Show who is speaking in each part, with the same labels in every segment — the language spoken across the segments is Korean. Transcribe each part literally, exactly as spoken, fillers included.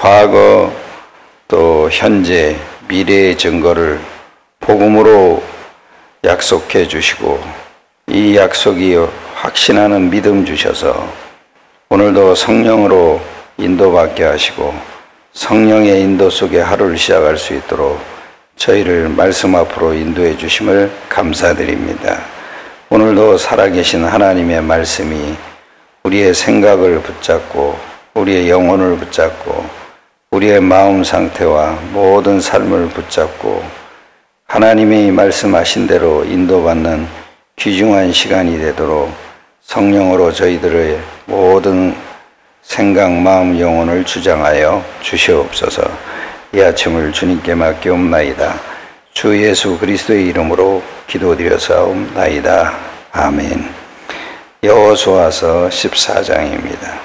Speaker 1: 과거 또 현재 미래의 증거를 복음으로 약속해 주시고 이 약속이 확신하는 믿음 주셔서 오늘도 성령으로 인도받게 하시고 성령의 인도 속에 하루를 시작할 수 있도록 저희를 말씀 앞으로 인도해 주심을 감사드립니다. 오늘도 살아계신 하나님의 말씀이 우리의 생각을 붙잡고 우리의 영혼을 붙잡고 우리의 마음 상태와 모든 삶을 붙잡고 하나님이 말씀하신 대로 인도받는 귀중한 시간이 되도록 성령으로 저희들의 모든 생각, 마음, 영혼을 주장하여 주시옵소서. 이 아침을 주님께 맡기옵나이다. 주 예수 그리스도의 이름으로 기도드려사옵나이다. 아멘. 여호수아서 십사 장입니다.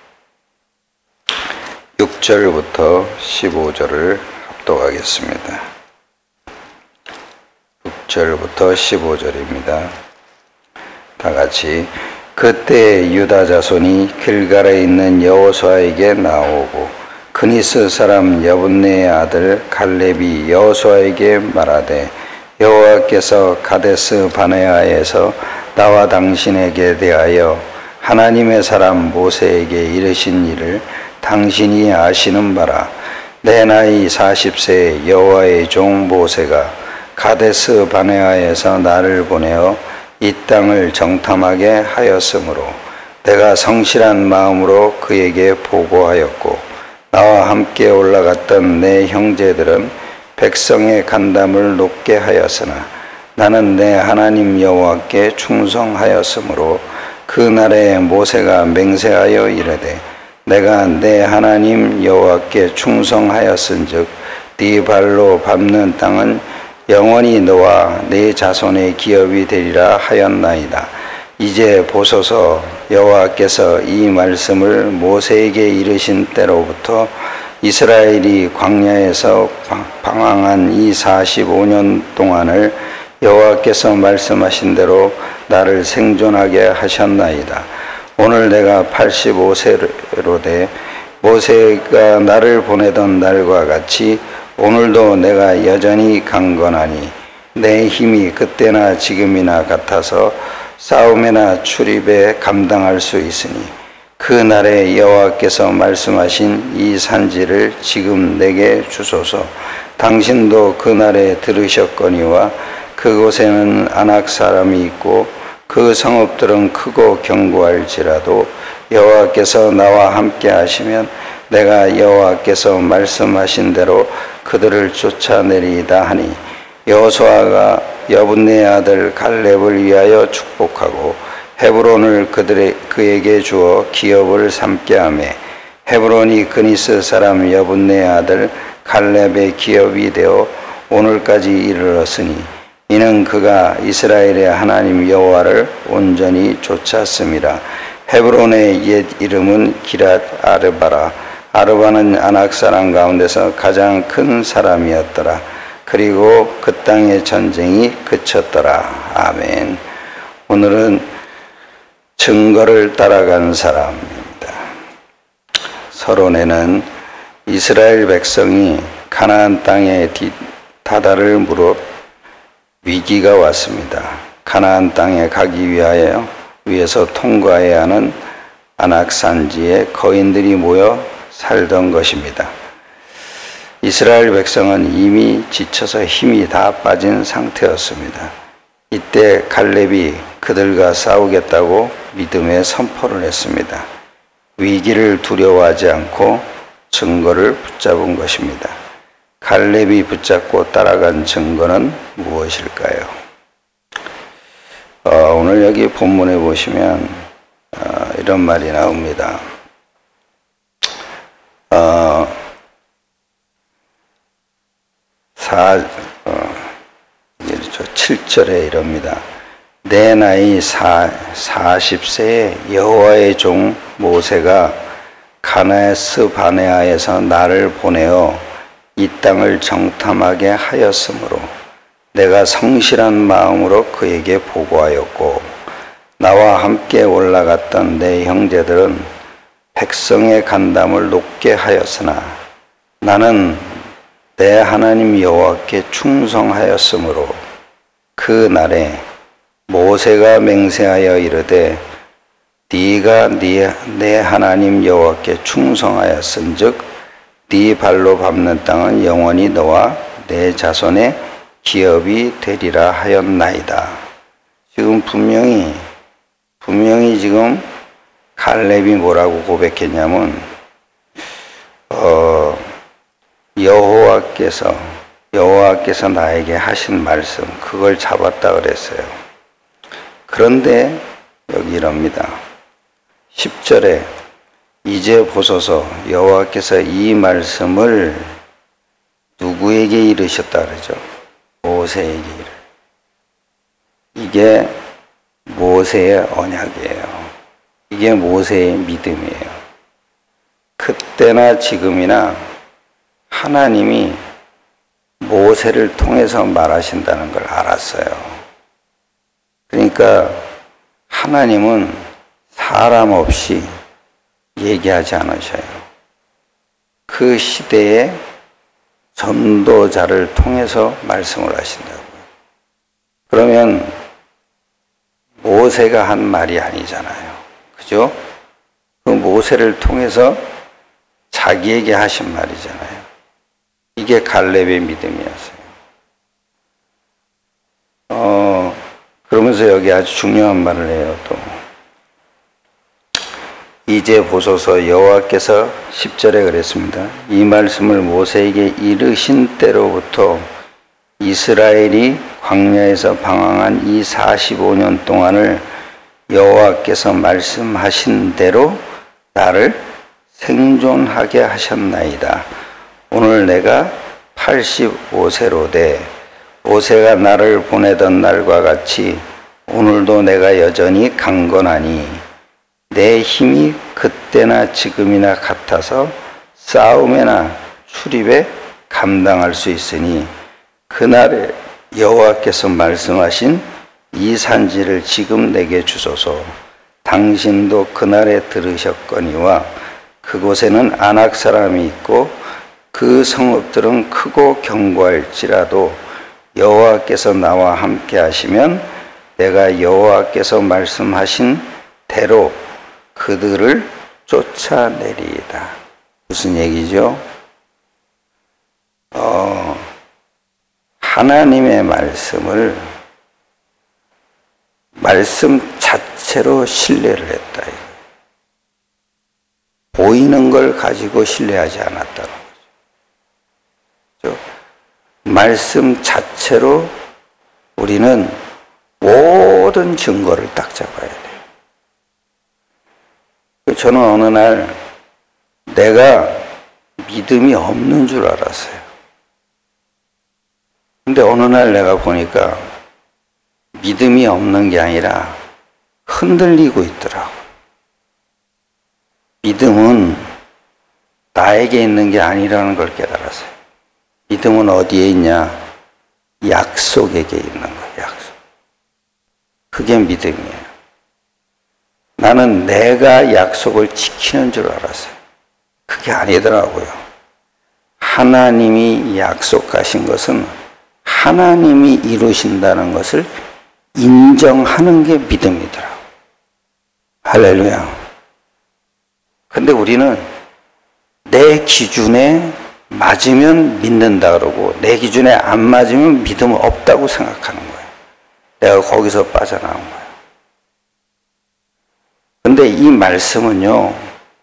Speaker 1: 육 절부터 십오 절을 합독하겠습니다. 육 절부터 십오 절입니다. 다 같이. 그때 유다 자손이 길갈에 있는 여호수아에게 나오고 그니스 사람 여분네의 아들 갈렙이 여호수아에게 말하되 여호와께서 가데스 바네아에서 나와 당신에게 대하여 하나님의 사람 모세에게 이르신 일을 당신이 아시는 바라. 내 나이 사십 세 여호와의 종 모세가 가데스 바네아에서 나를 보내어 이 땅을 정탐하게 하였으므로 내가 성실한 마음으로 그에게 보고하였고 나와 함께 올라갔던 내 형제들은 백성의 간담을 높게 하였으나 나는 내 하나님 여호와께 충성하였으므로 그날에 모세가 맹세하여 이르되 내가 내 하나님 여호와께 충성하였은즉 네 발로 밟는 땅은 영원히 너와 네 자손의 기업이 되리라 하였나이다. 이제 보소서 여호와께서 이 말씀을 모세에게 이르신 때로부터 이스라엘이 광야에서 방황한 이 사십오 년 동안을 여호와께서 말씀하신 대로 나를 생존하게 하셨나이다. 오늘 내가 팔십오 세로 돼 모세가 나를 보내던 날과 같이 오늘도 내가 여전히 강건하니 내 힘이 그때나 지금이나 같아서 싸움이나 출입에 감당할 수 있으니 그 날에 여호와께서 말씀하신 이 산지를 지금 내게 주소서. 당신도 그 날에 들으셨거니와 그곳에는 아낙 사람이 있고 그 성읍들은 크고 견고할지라도 여호와께서 나와 함께 하시면 내가 여호와께서 말씀하신 대로 그들을 쫓아내리이다 하니 여호수아가 여분네 아들 갈렙을 위하여 축복하고 헤브론을 그들의 그에게 주어 기업을 삼게 하며 헤브론이 그니스 사람 여분네 아들 갈렙의 기업이 되어 오늘까지 이르렀으니 이는 그가 이스라엘의 하나님 여호와를 온전히 쫓았음이라. 헤브론의 옛 이름은 기랏 아르바라. 아르바는 아낙 사람 가운데서 가장 큰 사람이었더라. 그리고 그 땅의 전쟁이 그쳤더라. 아멘. 오늘은 증거를 따라간 사람입니다. 서론에는 이스라엘 백성이 가나안 땅에 다다를 무렵 위기가 왔습니다. 가나안 땅에 가기 위하여 위에서 통과해야 하는 아낙 산지에 거인들이 모여 살던 것입니다. 이스라엘 백성은 이미 지쳐서 힘이 다 빠진 상태였습니다. 이때 갈렙이 그들과 싸우겠다고 믿음의 선포를 했습니다. 위기를 두려워하지 않고 증거를 붙잡은 것입니다. 갈렙이 붙잡고 따라간 증거는 무엇일까요? 어, 오늘 여기 본문에 보시면 어, 이런 말이 나옵니다. 어, 사, 어, 칠 절에 이럽니다. 내 나이 사, 사십 세에 여호와의 종 모세가 가데스 바네아에서 나를 보내어 이 땅을 정탐하게 하였으므로 내가 성실한 마음으로 그에게 보고하였고 나와 함께 올라갔던 내 형제들은 백성의 간담을 높게 하였으나 나는 내 하나님 여호와께 충성하였으므로 그 날에 모세가 맹세하여 이르되 네가 네, 내 하나님 여호와께 충성하였은즉 네 발로 밟는 땅은 영원히 너와 내 자손의 기업이 되리라 하였나이다. 지금 분명히 분명히 지금 갈렙이 뭐라고 고백했냐면 어, 여호와께서 여호와께서 나에게 하신 말씀 그걸 잡았다 그랬어요. 그런데 여기 이럽니다. 십 절에 이제 보소서 여호와께서 이 말씀을 누구에게 이르셨다 그러죠? 모세에게 이르. 이게 모세의 언약이에요. 이게 모세의 믿음이에요. 그때나 지금이나 하나님이 모세를 통해서 말하신다는 걸 알았어요. 그러니까 하나님은 사람 없이 얘기하지 않으셔요. 그 시대에 전도자를 통해서 말씀을 하신다고요. 그러면 모세가 한 말이 아니잖아요. 그죠? 그 모세를 통해서 자기에게 하신 말이잖아요. 이게 갈렙의 믿음이었어요. 어, 그러면서 여기 아주 중요한 말을 해요, 또. 이제 보소서 여호와께서 십 절에 그랬습니다. 이 말씀을 모세에게 이르신 때로부터 이스라엘이 광야에서 방황한 이 사십오 년 동안을 여호와께서 말씀하신 대로 나를 생존하게 하셨나이다. 오늘 내가 팔십오 세로 돼 모세가 나를 보내던 날과 같이 오늘도 내가 여전히 강건하니 내 힘이 그때나 지금이나 같아서 싸움에나 출입에 감당할 수 있으니 그날에 여호와께서 말씀하신 이 산지를 지금 내게 주소서. 당신도 그날에 들으셨거니와 그곳에는 아낙 사람이 있고 그 성읍들은 크고 견고할지라도 여호와께서 나와 함께 하시면 내가 여호와께서 말씀하신 대로 그들을 쫓아내리이다. 무슨 얘기죠? 어, 하나님의 말씀을 말씀 자체로 신뢰를 했다. 보이는 걸 가지고 신뢰하지 않았다는 거죠. 말씀 자체로 우리는 모든 증거를 딱 잡아야 돼요. 저는 어느 날 내가 믿음이 없는 줄 알았어요. 근데 어느 날 내가 보니까 믿음이 없는 게 아니라 흔들리고 있더라고. 믿음은 나에게 있는 게 아니라는 걸 깨달았어요. 믿음은 어디에 있냐? 약속에게 있는 거예요. 약속. 그게 믿음이에요. 나는 내가 약속을 지키는 줄 알았어요. 그게 아니더라고요. 하나님이 약속하신 것은 하나님이 이루신다는 것을 인정하는 게 믿음이더라고요. 할렐루야. 근데 우리는 내 기준에 맞으면 믿는다 그러고 내 기준에 안 맞으면 믿음 없다고 생각하는 거예요. 내가 거기서 빠져나온 거예요. 근데 이 말씀은요,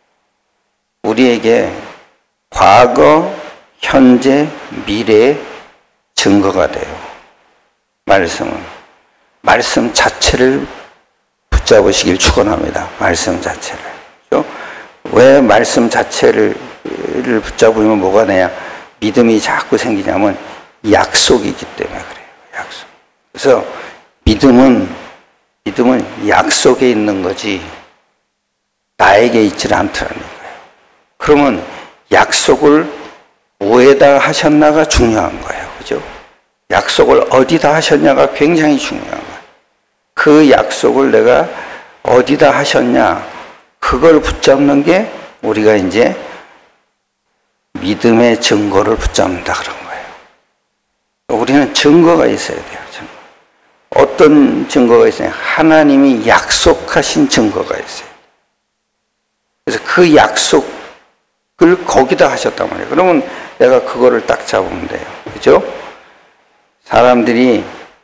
Speaker 1: 우리에게 과거, 현재, 미래의 증거가 돼요. 말씀은. 말씀 자체를 붙잡으시길 축원합니다. 말씀 자체를. 그렇죠? 왜 말씀 자체를 붙잡으면 뭐가 되냐? 믿음이 자꾸 생기냐면 약속이기 때문에 그래요. 약속. 그래서 믿음은, 믿음은 약속에 있는 거지 나에게 있질 않더라는 거예요. 그러면 약속을 뭐에다 하셨나가 중요한 거예요. 그죠? 약속을 어디다 하셨냐가 굉장히 중요한 거예요. 그 약속을 내가 어디다 하셨냐, 그걸 붙잡는 게 우리가 이제 믿음의 증거를 붙잡는다 그런 거예요. 우리는 증거가 있어야 돼요. 증거. 어떤 증거가 있어요? 하나님이 약속하신 증거가 있어요. 그래서 그 약속을 거기다 하셨단 말이에요. 그러면 내가 그거를 딱 잡으면 돼요. 그죠? 사람들이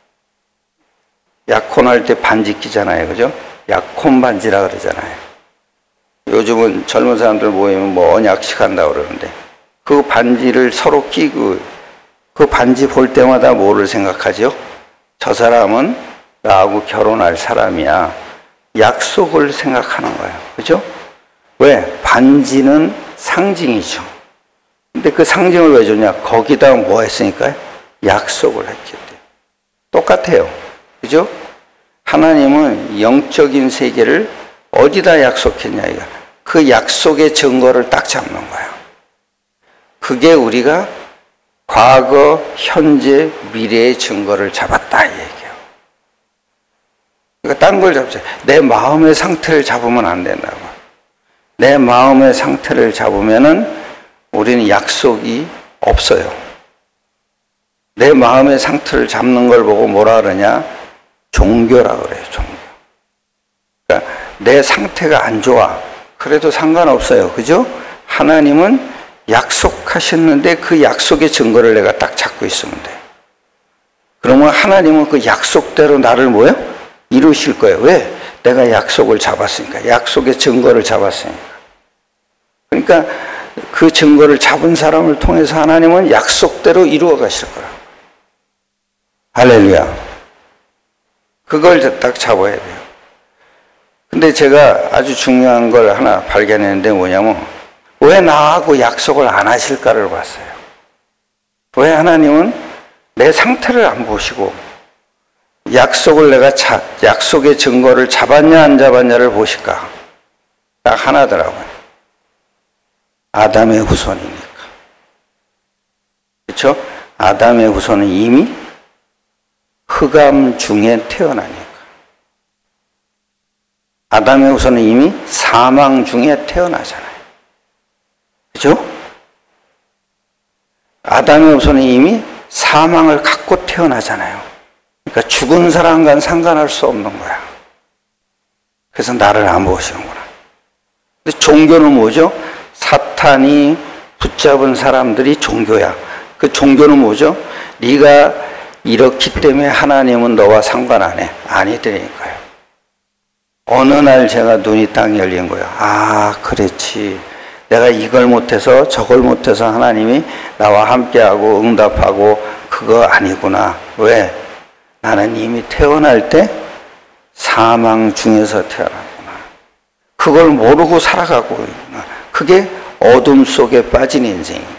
Speaker 1: 약혼할 때 반지 끼잖아요. 그죠? 약혼 반지라 그러잖아요. 요즘은 젊은 사람들 모이면 뭐 언약식 한다고 그러는데 그 반지를 서로 끼고 그 반지 볼 때마다 뭐를 생각하죠? 저 사람은 나하고 결혼할 사람이야. 약속을 생각하는 거예요. 그죠? 왜? 반지는 상징이죠. 근데 그 상징을 왜 주냐? 거기다 뭐 했으니까요? 약속을 했기 때문에. 똑같아요. 그죠? 하나님은 영적인 세계를 어디다 약속했냐, 이거. 그 약속의 증거를 딱 잡는 거예요. 그게 우리가 과거, 현재, 미래의 증거를 잡았다, 이 얘기예요. 그러니까 딴 걸 잡자. 내 마음의 상태를 잡으면 안 된다고. 내 마음의 상태를 잡으면은 우리는 약속이 없어요. 내 마음의 상태를 잡는 걸 보고 뭐라 그러냐? 종교라 그래요, 종교. 그러니까 내 상태가 안 좋아. 그래도 상관없어요. 그죠? 하나님은 약속하셨는데 그 약속의 증거를 내가 딱 잡고 있으면 돼. 그러면 하나님은 그 약속대로 나를 뭐요? 이루실 거예요. 왜? 내가 약속을 잡았으니까. 약속의 증거를 잡았으니까. 그러니까 그 증거를 잡은 사람을 통해서 하나님은 약속대로 이루어 가실 거라. 할렐루야. 그걸 딱 잡아야 돼요. 근데 제가 아주 중요한 걸 하나 발견했는데 뭐냐면 왜 나하고 약속을 안 하실까를 봤어요. 왜 하나님은 내 상태를 안 보시고 약속을 내가 자, 약속의 증거를 잡았냐 안 잡았냐를 보실까? 딱 하나더라고요. 아담의 후손이니까. 그렇죠? 아담의 후손은 이미 흑암 중에 태어나니까. 아담의 후손은 이미 사망 중에 태어나잖아요. 그죠? 아담의 후손은 이미 사망을 갖고 태어나잖아요. 그러니까 죽은 사람과는 상관할 수 없는 거야. 그래서 나를 안 보시는구나. 근데 종교는 뭐죠? 사탄이 붙잡은 사람들이 종교야. 그 종교는 뭐죠? 네가 이렇기 때문에 하나님은 너와 상관 안 해. 아니더라니까요. 어느 날 제가 눈이 딱 열린 거예요. 아, 그렇지. 내가 이걸 못해서 저걸 못해서 하나님이 나와 함께하고 응답하고 그거 아니구나. 왜? 나는 이미 태어날 때 사망 중에서 태어났구나. 그걸 모르고 살아가고 있구나. 그게 어둠 속에 빠진 인생이구나.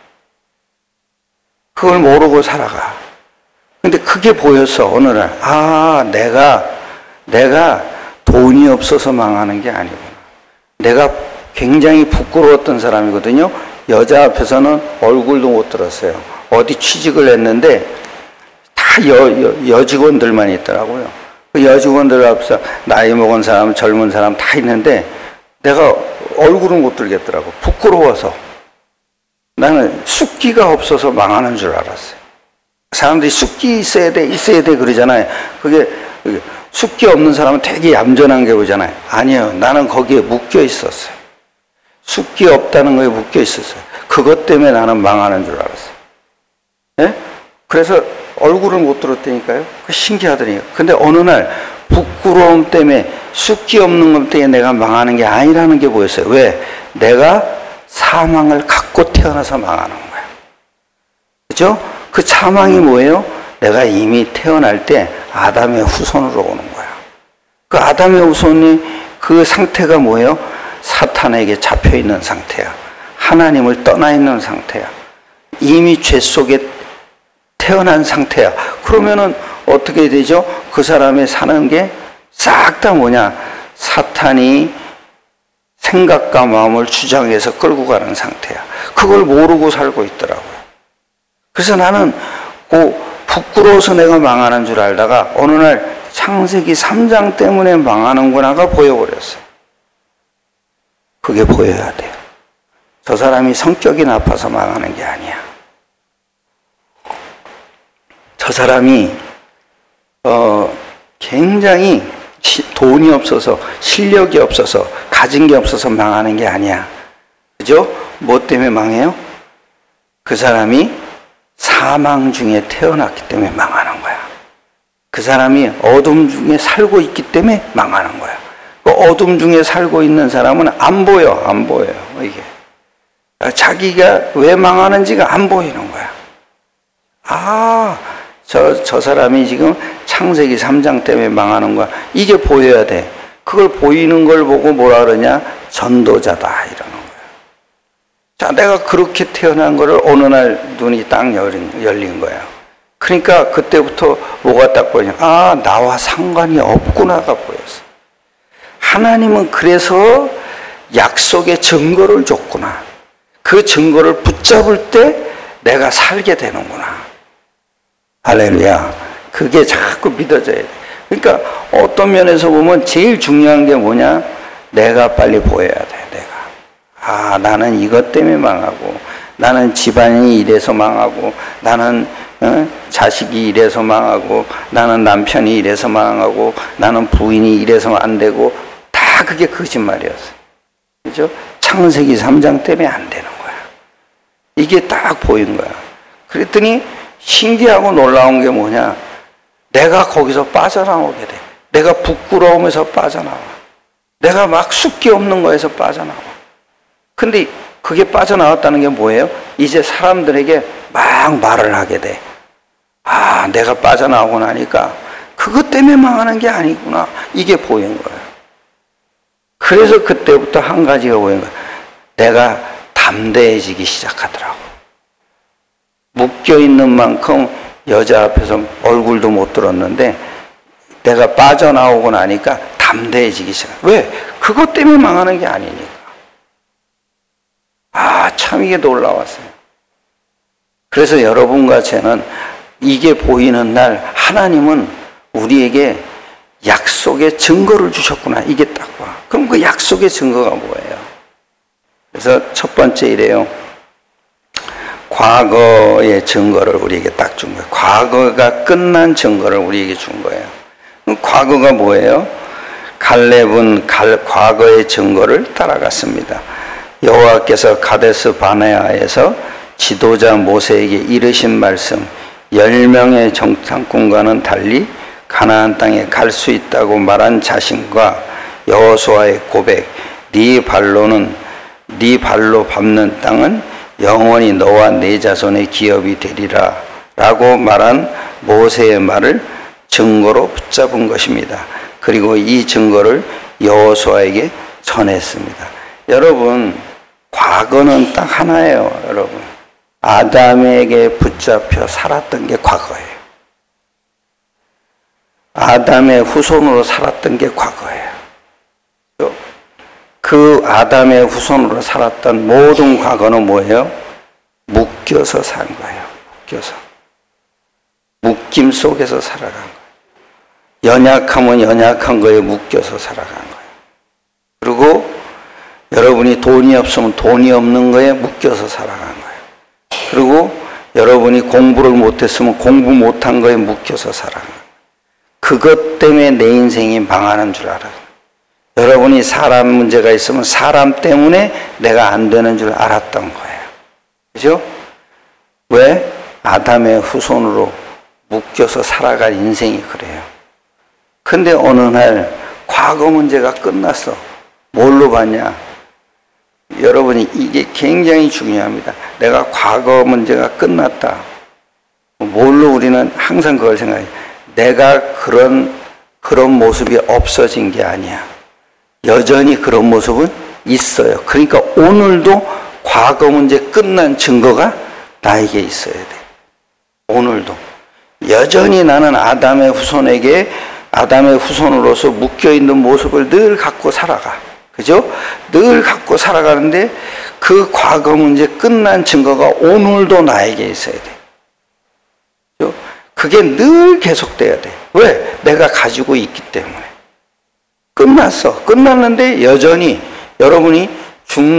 Speaker 1: 그걸 모르고 살아가. 근데 그게 보여서 어느 날, 아, 내가, 내가 돈이 없어서 망하는 게 아니구나. 내가 굉장히 부끄러웠던 사람이거든요. 여자 앞에서는 얼굴도 못 들었어요. 어디 취직을 했는데 다 여, 여, 여직원들만 있더라고요. 그 여직원들 앞에서 나이 먹은 사람, 젊은 사람 다 있는데 내가 얼굴을 못 들겠더라고. 부끄러워서. 나는 숫기가 없어서 망하는 줄 알았어요. 사람들이 숫기 있어야 돼, 있어야 돼 그러잖아요. 그게 숫기 없는 사람은 되게 얌전한 게 보잖아요. 아니에요. 나는 거기에 묶여 있었어요. 숫기 없다는 거에 묶여 있었어요. 그것 때문에 나는 망하는 줄 알았어요. 예? 그래서 얼굴을 못 들었다니까요. 신기하더니. 근데 어느 날 부끄러움 때문에 숫기 없는 것 때문에 내가 망하는 게 아니라는 게 보였어요. 왜? 내가 사망을 갖고 태어나서 망하는 거야. 그죠? 그 사망이 뭐예요? 내가 이미 태어날 때 아담의 후손으로 오는 거야. 그 아담의 후손이 그 상태가 뭐예요? 사탄에게 잡혀 있는 상태야. 하나님을 떠나 있는 상태야. 이미 죄 속에 태어난 상태야. 그러면은 어떻게 되죠? 그 사람이 사는 게 싹 다 뭐냐? 사탄이 생각과 마음을 주장해서 끌고 가는 상태야. 그걸 모르고 살고 있더라고요. 그래서 나는 그 부끄러워서 내가 망하는 줄 알다가 어느 날 창세기 삼 장 때문에 망하는구나가 보여버렸어요. 그게 보여야 돼요. 저 사람이 성격이 나빠서 망하는 게 아니야. 저 사람이 어, 굉장히 돈이 없어서, 실력이 없어서, 가진 게 없어서 망하는 게 아니야. 그죠? 뭐 때문에 망해요? 그 사람이 사망 중에 태어났기 때문에 망하는 거야. 그 사람이 어둠 중에 살고 있기 때문에 망하는 거야. 그 어둠 중에 살고 있는 사람은 안 보여, 안 보여요, 이게. 자기가 왜 망하는지가 안 보이는 거야. 아, 저, 저 사람이 지금 창세기 삼 장 때문에 망하는 거야. 이게 보여야 돼. 그걸 보이는 걸 보고 뭐라 그러냐? 전도자다, 이러는 거야. 자, 내가 그렇게 태어난 거를 어느 날 눈이 딱 열린, 열린 거야. 그러니까 그때부터 뭐가 딱 보이냐? 아, 나와 상관이 없구나가 보였어. 하나님은 그래서 약속의 증거를 줬구나. 그 증거를 붙잡을 때 내가 살게 되는구나. 할렐루야. 그게 자꾸 믿어져야 돼. 그러니까 어떤 면에서 보면 제일 중요한 게 뭐냐? 내가 빨리 보여야 돼, 내가. 아, 나는 이것 때문에 망하고, 나는 집안이 이래서 망하고, 나는 어? 자식이 이래서 망하고, 나는 남편이 이래서 망하고, 나는 부인이 이래서 안 되고, 다 그게 거짓말이었어요. 그죠? 창세기 삼 장 때문에 안 되는 거야. 이게 딱 보인 거야. 그랬더니 신기하고 놀라운 게 뭐냐? 내가 거기서 빠져나오게 돼. 내가 부끄러움에서 빠져나와. 내가 막 숫기 없는 거에서 빠져나와. 근데 그게 빠져나왔다는 게 뭐예요? 이제 사람들에게 막 말을 하게 돼. 아, 내가 빠져나오고 나니까 그것 때문에 망하는 게 아니구나. 이게 보인 거예요. 그래서 그때부터 한 가지가 보인 거예요. 내가 담대해지기 시작하더라고. 묶여있는 만큼 여자 앞에서 얼굴도 못 들었는데 내가 빠져나오고 나니까 담대해지기 시작. 왜? 그것 때문에 망하는 게 아니니까. 아, 참 이게 놀라웠어요. 그래서 여러분과 저는 이게 보이는 날 하나님은 우리에게 약속의 증거를 주셨구나. 이게 딱 봐. 그럼 그 약속의 증거가 뭐예요? 그래서 첫 번째 이래요. 과거의 증거를 우리에게 딱 준 거예요. 과거가 끝난 증거를 우리에게 준 거예요. 그럼 과거가 뭐예요? 갈렙은 갈, 과거의 증거를 따라갔습니다. 여호와께서 가데스 바네아에서 지도자 모세에게 이르신 말씀, 열 명의 정탐꾼과는 달리 가나안 땅에 갈 수 있다고 말한 자신과 여호수아의 고백, 네 발로는 네 발로 밟는 땅은 영원히 너와 네 자손의 기업이 되리라 라고 말한 모세의 말을 증거로 붙잡은 것입니다. 그리고 이 증거를 여호수아에게 전했습니다. 여러분, 과거는 딱 하나예요. 여러분, 아담에게 붙잡혀 살았던 게 과거예요. 아담의 후손으로 살았던 게 과거예요. 그 아담의 후손으로 살았던 모든 과거는 뭐예요? 묶여서 산 거예요. 묶여서. 묶임 속에서 살아간 거예요. 연약하면 연약한 거에 묶여서 살아간 거예요. 그리고 여러분이 돈이 없으면 돈이 없는 거에 묶여서 살아간 거예요. 그리고 여러분이 공부를 못했으면 공부 못한 거에 묶여서 살아간 거예요. 그것 때문에 내 인생이 망하는 줄 알아요. 여러분이 사람 문제가 있으면 사람 때문에 내가 안 되는 줄 알았던 거예요. 그죠? 왜? 아담의 후손으로 묶여서 살아갈 인생이 그래요. 근데 어느 날 과거 문제가 끝났어. 뭘로 봤냐? 여러분이 이게 굉장히 중요합니다. 내가 과거 문제가 끝났다. 뭘로 우리는 항상 그걸 생각해요. 내가 그런, 그런 모습이 없어진 게 아니야. 여전히 그런 모습은 있어요. 그러니까 오늘도 과거 문제 끝난 증거가 나에게 있어야 돼. 오늘도. 여전히 나는 아담의 후손에게, 아담의 후손으로서 묶여있는 모습을 늘 갖고 살아가. 그죠? 늘 갖고 살아가는데 그 과거 문제 끝난 증거가 오늘도 나에게 있어야 돼. 그죠? 그게 늘 계속돼야 돼. 왜? 내가 가지고 있기 때문에. 끝났어. 끝났는데 여전히 여러분이 죽,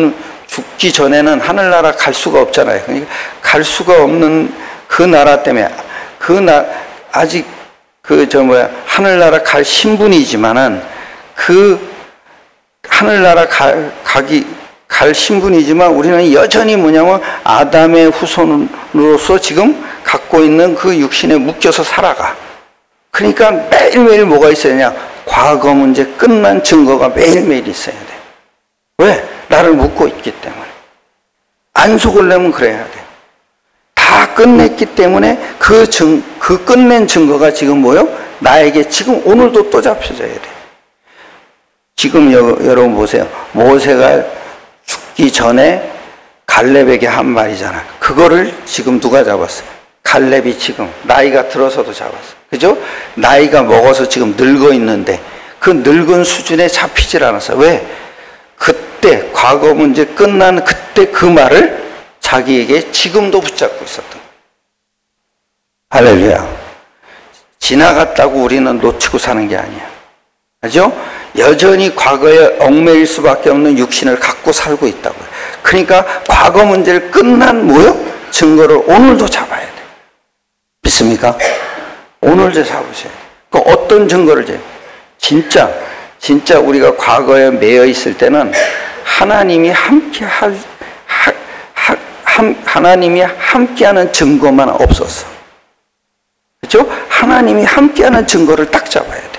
Speaker 1: 죽기 전에는 하늘나라 갈 수가 없잖아요. 그러니까 갈 수가 없는 그 나라 때문에 그 나 아직 그 저 뭐야 하늘나라 갈 신분이지만은 그 하늘나라 가, 가기 갈 신분이지만 우리는 여전히 뭐냐면 아담의 후손으로서 지금 갖고 있는 그 육신에 묶여서 살아가. 그러니까 매일매일 뭐가 있어야 되냐? 과거 문제 끝난 증거가 매일매일 있어야 돼. 왜? 나를 묶고 있기 때문에. 안 속으려면 그래야 돼. 다 끝냈기 때문에 그 증, 그 끝낸 증거가 지금 뭐요? 나에게 지금 오늘도 또 잡혀져야 돼. 지금 여, 여러분 보세요. 모세가 죽기 전에 갈렙에게 한 말이잖아. 그거를 지금 누가 잡았어요? 갈렙이 지금 나이가 들어서도 잡았어. 그죠? 나이가 먹어서 지금 늙어 있는데 그 늙은 수준에 잡히질 않았어. 왜? 그때 과거 문제 끝난 그때 그 말을 자기에게 지금도 붙잡고 있었던 거예요. 할렐루야. 지나갔다고 우리는 놓치고 사는 게 아니야. 그죠? 여전히 과거에 얽매일 수밖에 없는 육신을 갖고 살고 있다고요. 그러니까 과거 문제를 끝난 뭐요? 증거를 오늘도 잡아야 돼. 믿습니까? 오늘도 잡으셔야 돼. 그 어떤 증거를 재? 진짜 진짜 우리가 과거에 매여 있을 때는 하나님이 함께 할 하, 하, 함, 하나님이 함께하는 증거만 없었어. 그렇죠? 하나님이 함께하는 증거를 딱 잡아야 돼.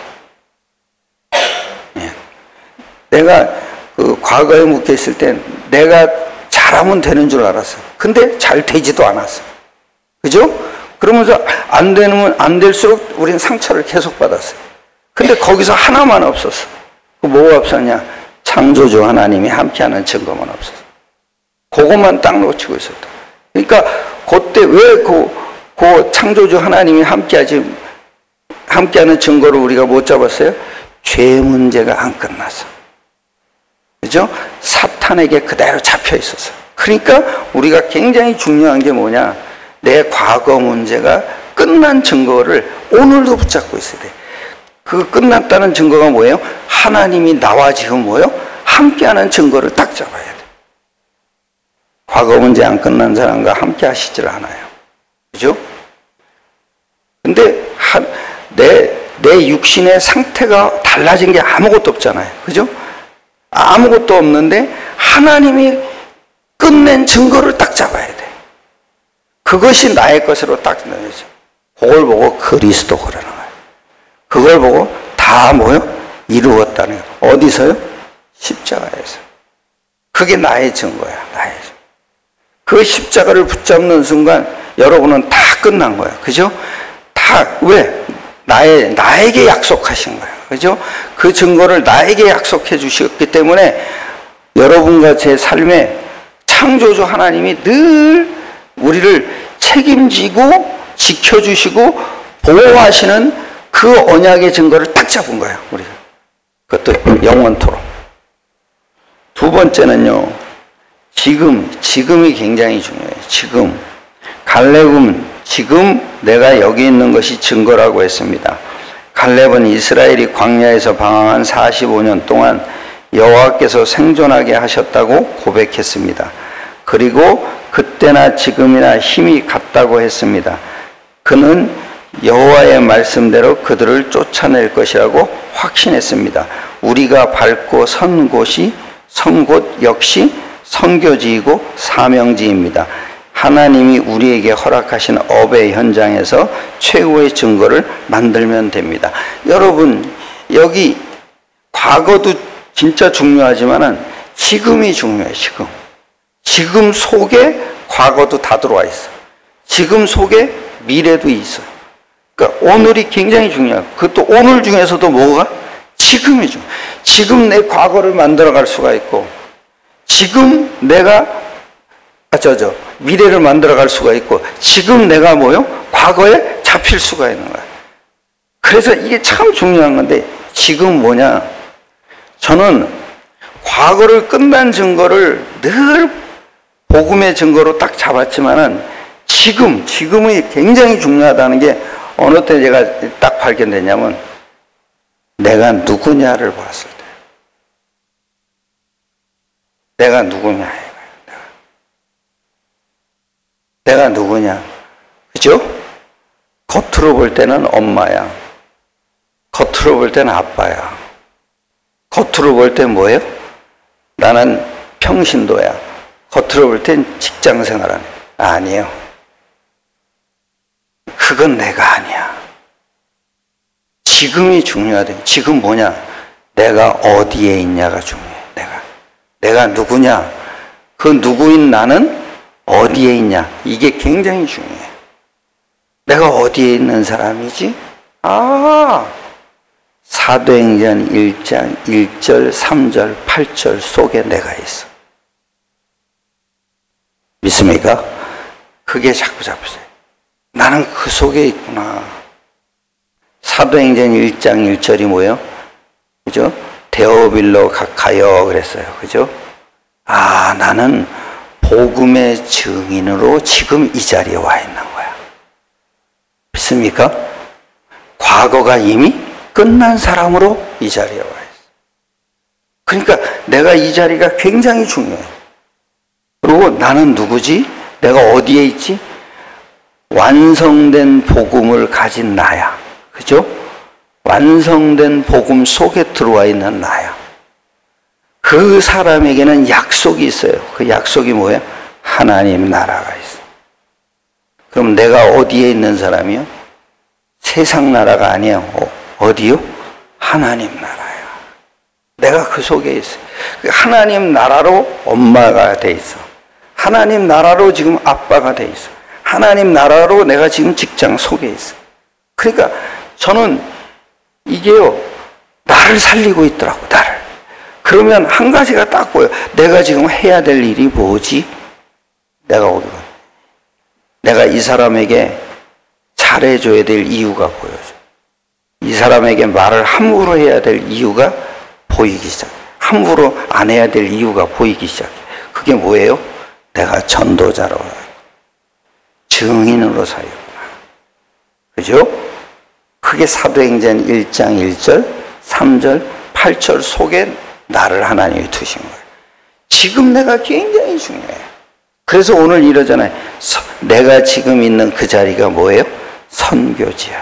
Speaker 1: 예. 내가 그 과거에 묶여 있을 때 내가 잘하면 되는 줄 알았어. 근데 잘 되지도 않았어. 그죠? 그러면서 안 되면 안 될수록 우리는 상처를 계속 받았어요. 근데 거기서 하나만 없었어. 그 뭐가 없었냐? 창조주 하나님이 함께하는 증거만 없었어. 그것만 딱 놓치고 있었다. 그러니까 그때 왜 그, 그 창조주 하나님이 함께하지 함께하는 증거를 우리가 못 잡았어요? 죄 문제가 안 끝났어. 그죠? 사탄에게 그대로 잡혀 있었어. 그러니까 우리가 굉장히 중요한 게 뭐냐? 내 과거 문제가 끝난 증거를 오늘도 붙잡고 있어야 돼. 그 끝났다는 증거가 뭐예요? 하나님이 나와 지금 뭐예요? 함께하는 증거를 딱 잡아야 돼. 과거 문제 안 끝난 사람과 함께 하시질 않아요. 그죠? 근데 한, 내, 내 육신의 상태가 달라진 게 아무것도 없잖아요. 그죠? 아무것도 없는데 하나님이 끝낸 증거를 딱 잡아야 돼. 그것이 나의 것으로 딱 넣어야죠. 그걸 보고 그리스도 그러는 거예요. 그걸 보고 다 뭐요? 이루었다는 거예요. 어디서요? 십자가에서. 그게 나의 증거야. 나의 증거. 그 십자가를 붙잡는 순간 여러분은 다 끝난 거야. 그죠? 다 왜? 나의, 나에게 약속하신 거야. 그죠? 그 증거를 나에게 약속해 주셨기 때문에 여러분과 제 삶에 창조주 하나님이 늘 우리를 책임지고 지켜주시고 보호하시는 그 언약의 증거를 딱 잡은 거예요. 우리가. 그것도 영원토록. 두 번째는요. 지금, 지금이 굉장히 중요해요. 지금. 갈렙은 지금 내가 여기 있는 것이 증거라고 했습니다. 갈렙은 이스라엘이 광야에서 방황한 사십오 년 동안 여호와께서 생존하게 하셨다고 고백했습니다. 그리고 그때나 지금이나 힘이 같다고 했습니다. 그는 여호와의 말씀대로 그들을 쫓아낼 것이라고 확신했습니다. 우리가 밟고 선 곳이 선 곳 역시 선교지이고 사명지입니다. 하나님이 우리에게 허락하신 업의 현장에서 최고의 증거를 만들면 됩니다. 여러분, 여기 과거도 진짜 중요하지만은 지금이 중요해요. 지금. 지금 속에 과거도 다 들어와 있어. 지금 속에 미래도 있어. 그러니까 오늘이 굉장히 중요해요. 그것도 오늘 중에서도 뭐가? 지금이 중요해요. 지금 내 과거를 만들어갈 수가 있고, 지금 내가 아, 저, 저, 미래를 만들어갈 수가 있고, 지금 내가 뭐요? 과거에 잡힐 수가 있는 거야. 그래서 이게 참 중요한 건데, 지금 뭐냐? 저는 과거를 끝난 증거를 늘 복음의 증거로 딱 잡았지만은, 지금, 지금이 굉장히 중요하다는 게 어느 때 제가 딱 발견됐냐면, 내가 누구냐를 봤을 때. 내가 누구냐, 이거야. 내가 누구냐? 그죠? 겉으로 볼 때는 엄마야. 겉으로 볼 때는 아빠야. 겉으로 볼 때 뭐예요? 나는 평신도야. 겉으로 볼 땐 직장 생활하네. 아니에요. 그건 내가 아니야. 지금이 중요하대. 지금 뭐냐? 내가 어디에 있냐가 중요해. 내가. 내가 누구냐? 그 누구인 나는 어디에 있냐? 이게 굉장히 중요해. 내가 어디에 있는 사람이지? 아, 사도행전 일 장 일 절, 삼 절, 팔 절 속에 내가 있어. 믿습니까? 그게 자꾸 잡으세요. 나는 그 속에 있구나. 사도행전 일 장 일 절이 뭐예요? 그죠? 데오빌로 가요 그랬어요. 그죠? 아, 나는 복음의 증인으로 지금 이 자리에 와 있는 거야. 믿습니까? 과거가 이미 끝난 사람으로 이 자리에 와 있어. 그러니까 내가 이 자리가 굉장히 중요해. 그리고 나는 누구지? 내가 어디에 있지? 완성된 복음을 가진 나야. 그죠? 완성된 복음 속에 들어와 있는 나야. 그 사람에게는 약속이 있어요. 그 약속이 뭐예요? 하나님 나라가 있어. 그럼 내가 어디에 있는 사람이요? 세상 나라가 아니에요. 어, 어디요? 하나님 나라야. 내가 그 속에 있어. 하나님 나라로 엄마가 돼 있어. 하나님 나라로 지금 아빠가 돼 있어. 하나님 나라로 내가 지금 직장 속에 있어. 그러니까 저는 이게요, 나를 살리고 있더라고, 나를. 그러면 한 가지가 딱 보여. 내가 지금 해야 될 일이 뭐지? 내가 오기가. 내가 이 사람에게 잘해줘야 될 이유가 보여져. 이 사람에게 말을 함부로 해야 될 이유가 보이기 시작해. 함부로 안 해야 될 이유가 보이기 시작해. 그게 뭐예요? 내가 전도자로, 증인으로 살겠구나. 그죠? 그게 사도행전 일 장 일 절, 삼 절, 팔 절 속에 나를 하나님이 두신 거예요. 지금 내가 굉장히 중요해요. 그래서 오늘 이러잖아요. 서, 내가 지금 있는 그 자리가 뭐예요? 선교지야.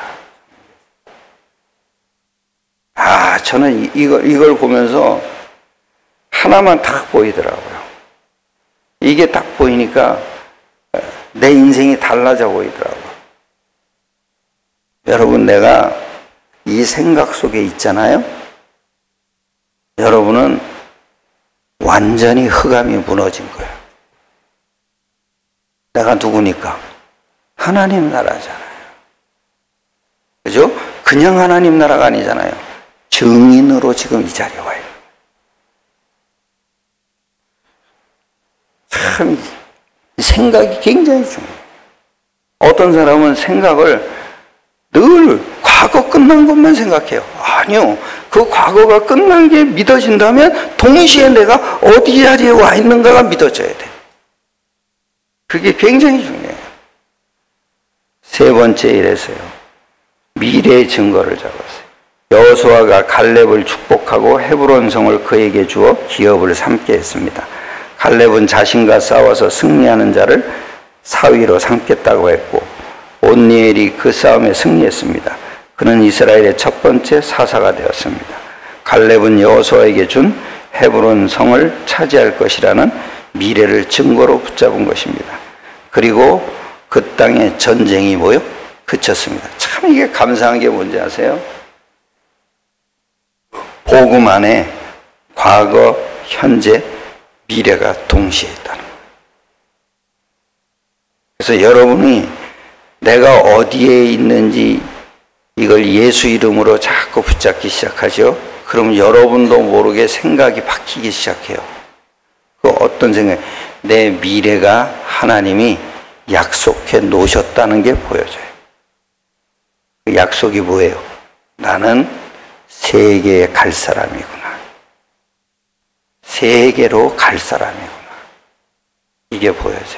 Speaker 1: 아, 저는 이걸, 이걸 보면서 하나만 딱 보이더라고요. 이게 딱 보이니까 내 인생이 달라져 보이더라고요. 여러분, 내가 이 생각 속에 있잖아요. 여러분은 완전히 흑암이 무너진 거예요. 내가 누구니까? 하나님 나라잖아요. 그죠? 그냥 하나님 나라가 아니잖아요. 증인으로 지금 이 자리에 와 있는. 참, 생각이 굉장히 중요해요. 어떤 사람은 생각을 늘 과거 끝난 것만 생각해요. 아니요. 그 과거가 끝난 게 믿어진다면 동시에 내가 어디 자리에 와 있는가가 믿어져야 돼. 그게 굉장히 중요해요. 세 번째 이래서요. 미래의 증거를 잡았어요. 여호수아가 갈렙을 축복하고 헤브론 성을 그에게 주어 기업을 삼게 했습니다. 갈렙은 자신과 싸워서 승리하는 자를 사위로 삼겠다고 했고 온니엘이 그 싸움에 승리했습니다. 그는 이스라엘의 첫 번째 사사가 되었습니다. 갈렙은 여호수아에게 준 헤브론 성을 차지할 것이라는 미래를 증거로 붙잡은 것입니다. 그리고 그 땅에 전쟁이 뭐요? 그쳤습니다. 참 이게 감사한 게 뭔지 아세요? 복음 안에 과거, 현재, 미래가 동시에 있다는 거예요. 그래서 여러분이 내가 어디에 있는지 이걸 예수 이름으로 자꾸 붙잡기 시작하죠. 그럼 여러분도 모르게 생각이 바뀌기 시작해요. 그 어떤 생각? 내 미래가 하나님이 약속해 놓으셨다는 게 보여져요. 그 약속이 뭐예요? 나는 세계에 갈 사람이구나. 세계로 갈 사람이구나. 이게 보여져요.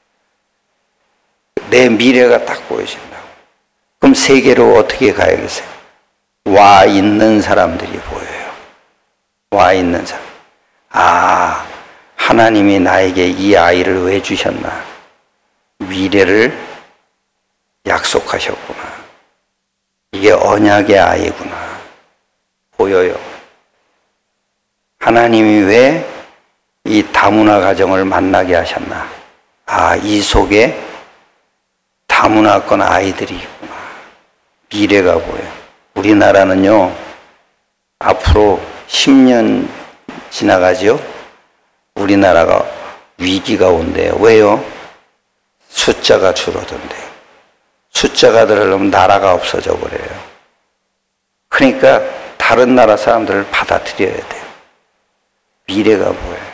Speaker 1: 내 미래가 딱 보여진다고. 그럼 세계로 어떻게 가야겠어요? 와 있는 사람들이 보여요. 와 있는 사람. 아, 하나님이 나에게 이 아이를 왜 주셨나? 미래를 약속하셨구나. 이게 언약의 아이구나. 보여요. 하나님이 왜 이 다문화 가정을 만나게 하셨나? 아, 이 속에 다문화권 아이들이 있구나. 미래가 보여. 우리나라는요, 앞으로 십 년 지나가죠? 우리나라가 위기가 온대요. 왜요? 숫자가 줄어든대요. 숫자가 들어가면 나라가 없어져 버려요. 그러니까 다른 나라 사람들을 받아들여야 돼요. 미래가 보여요.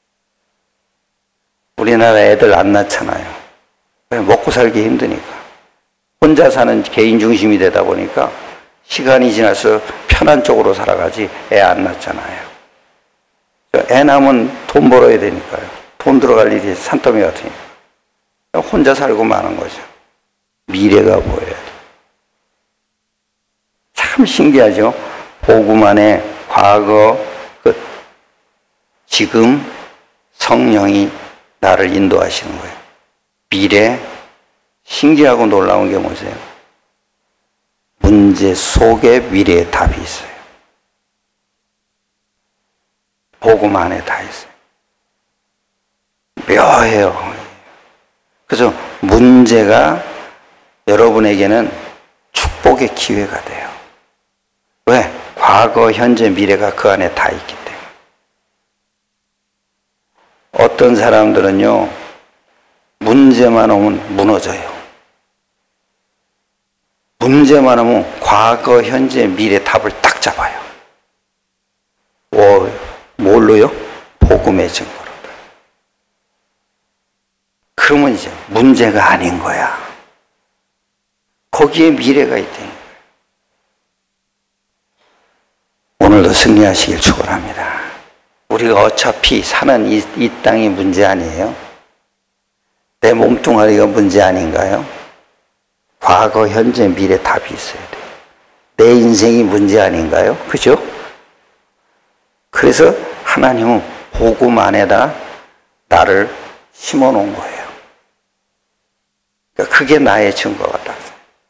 Speaker 1: 우리나라 애들 안 낳잖아요. 먹고 살기 힘드니까. 혼자 사는 개인 중심이 되다 보니까 시간이 지나서 편한 쪽으로 살아가지 애 안 낳잖아요. 애 낳으면 돈 벌어야 되니까요. 돈 들어갈 일이 산더미 같으니까. 혼자 살고 마는 거죠. 미래가 보여야 돼. 참 신기하죠? 복음 안에 과거, 끝, 지금 성령이 나를 인도하시는 거예요. 미래, 신기하고 놀라운 게 뭐세요? 문제 속에 미래의 답이 있어요. 복음 안에 다 있어요. 묘해요. 그래서 문제가 여러분에게는 축복의 기회가 돼요. 왜? 과거, 현재, 미래가 그 안에 다 있기 때문에. 어떤 사람들은요, 문제만 오면 무너져요. 문제만 오면 과거, 현재, 미래 답을 딱 잡아요. 오, 뭘로요? 복음의 증거로. 그러면 이제 문제가 아닌 거야. 거기에 미래가 있다는 거예요. 오늘도 승리하시길 축원합니다. 우리가 어차피 사는 이, 이 땅이 문제 아니에요? 내 몸뚱아리가 문제 아닌가요? 과거, 현재, 미래 답이 있어야 돼요. 내 인생이 문제 아닌가요? 그죠? 그래서 하나님은 복음 안에다 나를 심어 놓은 거예요. 그러니까 그게 나의 증거가 다.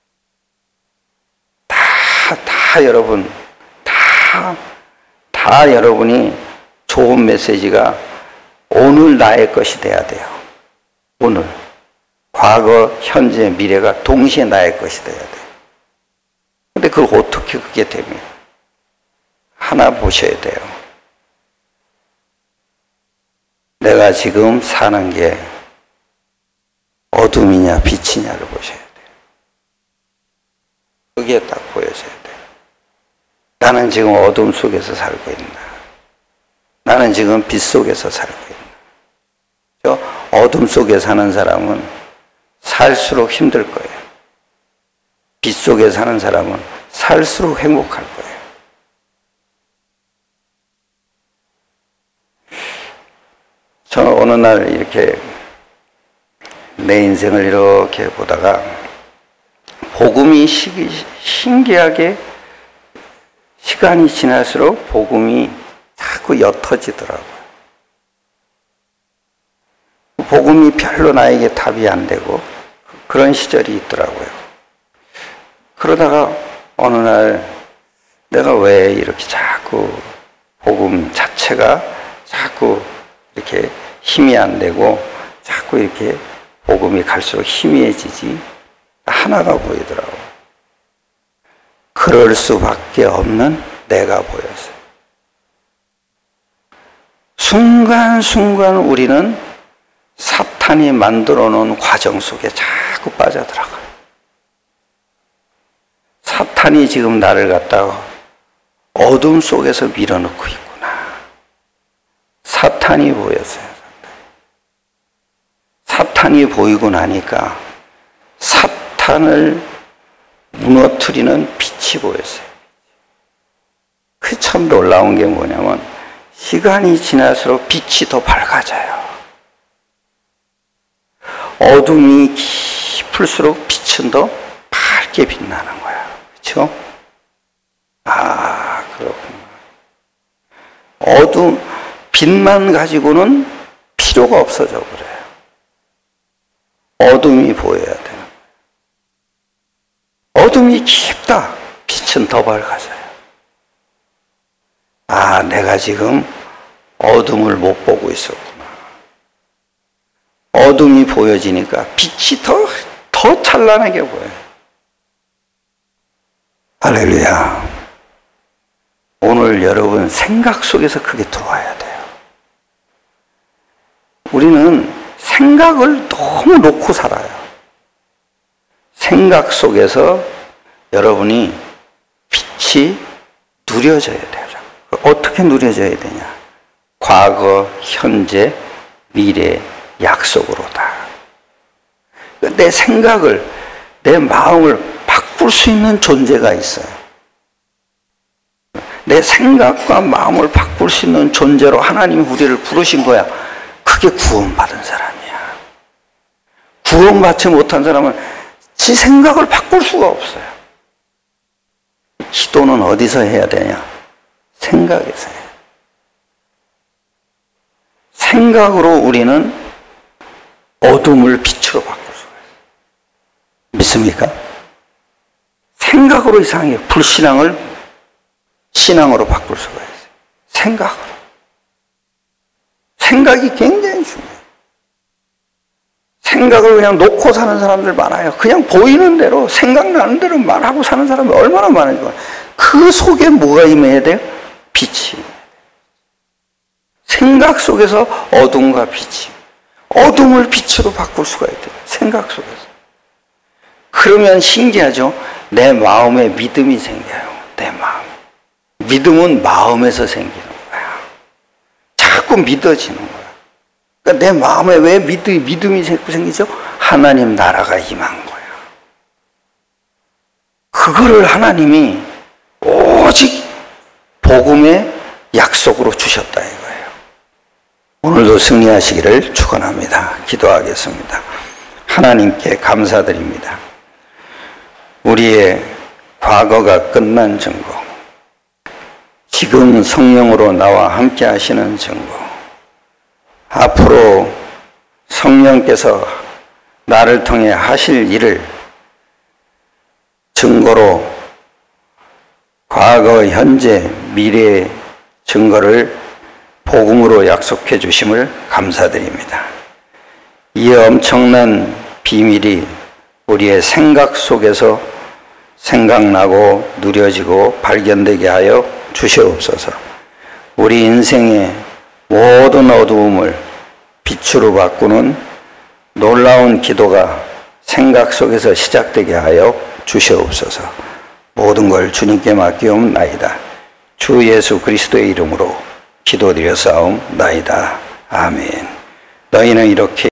Speaker 1: 다, 다 여러분, 다, 다 여러분이 좋은 메시지가 오늘 나의 것이 돼야 돼요. 오늘. 과거, 현재, 미래가 동시에 나의 것이 돼야 돼요. 근데 그걸 어떻게 그게 됩니까? 하나 보셔야 돼요. 내가 지금 사는 게 어둠이냐 빛이냐를 보셔야 돼요. 그게 딱 보여져야 돼요. 나는 지금 어둠 속에서 살고 있나? 나는 지금 빛 속에서 살고 있나? 저 어둠 속에 사는 사람은 살수록 힘들 거예요. 빛 속에 사는 사람은 살수록 행복할 거예요. 저 어느 날 이렇게 내 인생을 이렇게 보다가 복음이 시, 신기하게 시간이 지날수록 복음이 자꾸 옅어지더라고요. 복음이 별로 나에게 답이 안 되고 그런 시절이 있더라고요. 그러다가 어느 날 내가 왜 이렇게 자꾸 복음 자체가 자꾸 이렇게 힘이 안 되고 자꾸 이렇게 복음이 갈수록 희미해지지? 하나가 보이더라고요. 그럴 수밖에 없는 내가 보였어요. 순간순간 우리는 사탄이 만들어 놓은 과정 속에 자꾸 빠져들어가요. 사탄이 지금 나를 갖다가 어둠 속에서 밀어넣고 있구나. 사탄이 보였어요. 사탄이 보이고 나니까 사탄을 무너뜨리는 빛이 보였어요. 그 참 놀라운 게 뭐냐면 시간이 지날수록 빛이 더 밝아져요. 어둠이 깊을수록 빛은 더 밝게 빛나는 거야. 그렇죠? 아, 그렇구나. 어둠, 빛만 가지고는 필요가 없어져 버려요. 어둠이 보여야 되는 거예요. 어둠이 깊다. 빛은 더 밝아져요. 아, 내가 지금 어둠을 못 보고 있었구나. 어둠이 보여지니까 빛이 더, 더 찬란하게 보여요. 할렐루야. 오늘 여러분 생각 속에서 그게 들어와야 돼요. 우리는 생각을 너무 놓고 살아요. 생각 속에서 여러분이 빛이 누려져야 돼요. 어떻게 누려져야 되냐? 과거, 현재, 미래, 약속으로다. 내 생각을, 내 마음을 바꿀 수 있는 존재가 있어요. 내 생각과 마음을 바꿀 수 있는 존재로 하나님이 우리를 부르신 거야. 그게 구원받은 사람이야. 구원받지 못한 사람은 지 생각을 바꿀 수가 없어요. 기도는 어디서 해야 되냐? 생각에서 해요. 생각으로 우리는 어둠을 빛으로 바꿀 수가 있어요. 믿습니까? 생각으로 이상하게 불신앙을 신앙으로 바꿀 수가 있어요. 생각으로. 생각이 굉장히 중요해요. 생각을 그냥 놓고 사는 사람들 많아요. 그냥 보이는 대로 생각나는 대로 말하고 사는 사람이 얼마나 많은지. 그 속에 뭐가 임해야 돼요? 빛이. 생각 속에서 어둠과 빛이. 어둠을 빛으로 바꿀 수가 있대요. 생각 속에서. 그러면 신기하죠? 내 마음에 믿음이 생겨요. 내 마음. 믿음은 마음에서 생기는 거야. 자꾸 믿어지는 거야. 그러니까 내 마음에 왜 믿음이, 믿음이 생기죠? 하나님 나라가 임한 거야. 그거를 하나님이 오직 복음의 약속으로 주셨다 이거예요. 오늘도 승리하시기를 축원합니다. 기도하겠습니다. 하나님께 감사드립니다. 우리의 과거가 끝난 증거, 지금 성령으로 나와 함께 하시는 증거, 앞으로 성령께서 나를 통해 하실 일을 증거로 과거, 현재, 미래의 증거를 복음으로 약속해 주심을 감사드립니다. 이 엄청난 비밀이 우리의 생각 속에서 생각나고 누려지고 발견되게 하여 주시옵소서. 우리 인생의 모든 어두움을 빛으로 바꾸는 놀라운 기도가 생각 속에서 시작되게 하여 주시옵소서. 모든 걸 주님께 맡기옵나이다. 주 예수 그리스도의 이름으로 기도드려 싸움나이다. 아멘. 너희는 이렇게